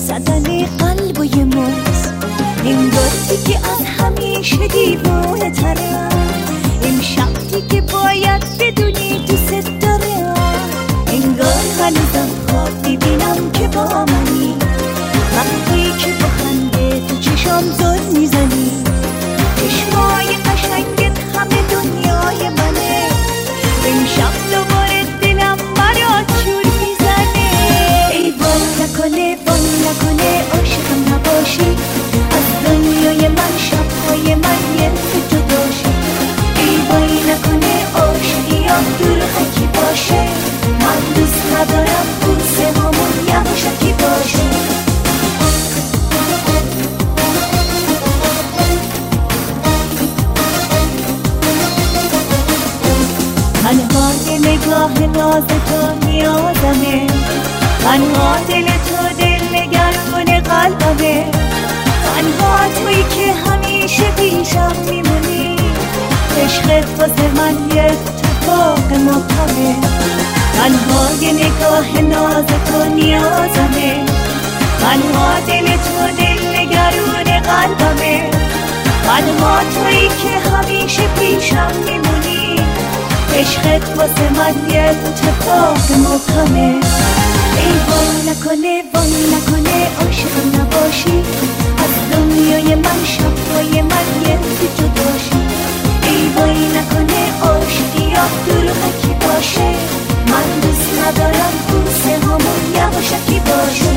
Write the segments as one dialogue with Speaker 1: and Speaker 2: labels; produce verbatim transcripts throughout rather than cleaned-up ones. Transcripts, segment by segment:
Speaker 1: زدن قلب و یه موز، انگار دیگه از همیشه دیوونه ترم، امشب دیگه باید بدونی دوست دارم، انگار هنوزم خواب میبینم که با منی، وقتی که با خنده تو چشام زل میزنی، چشمای قشنگت همه دنیای منه، امشب دوباره دلم برات شور میزنه. ای وای نکنه وای نکنه عاشقم نباشی، از دنیای من شبهای من یه تو جداشی، ای وای نکنه عاشقیام دور حکی باشه، من دوست ندارم بوسه همون یواشکی باشه. تنها یه نگاه ناز تو نیازمه، تنها دل تو دل نگران قلبمه، تنها تویی که همیشه پیشم میمونی، عشقت واسه من یه اتفاق مبهمه، تنها یه نگاه ناز تو نیازمه، تنها دل تو دل نگران قلبمه، تنها تویی که همیشه پیشم میمونی، عشقت واسه من یه اتفاق مبهمه. ای وای نکنه وای نکنه عاشقم نباشی، از دنیای من شبهای من یه تو جداشی، ای وای نکنه عاشقیام دور حکی باشه، من دوست ندارم بوسه همون یواشکی باشه.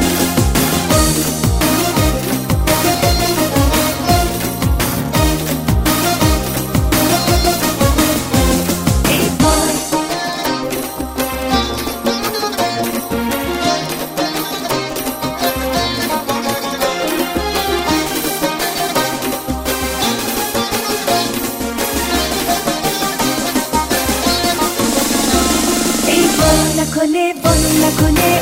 Speaker 1: نکنه وای نکنه